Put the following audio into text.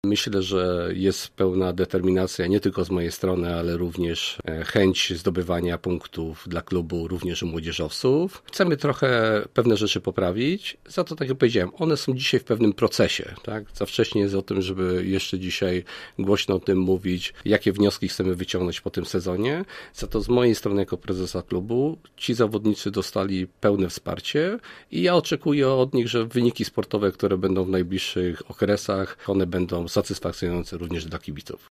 Myślę, że jest pełna determinacja nie tylko z mojej strony, ale również chęć zdobywania punktów dla klubu, również u młodzieżowców. Chcemy trochę pewne rzeczy poprawić, za to tak jak powiedziałem, one są dzisiaj w pewnym procesie. Tak? Za wcześnie jest o tym, żeby jeszcze dzisiaj głośno o tym mówić, jakie wnioski chcemy wyciągnąć po tym sezonie. Za to z mojej strony jako prezesa klubu ci zawodnicy dostali pełne wsparcie i ja oczekuję od nich, że wyniki sportowe, które będą w najbliższych okresach, one będą satysfakcjonujące również dla kibiców.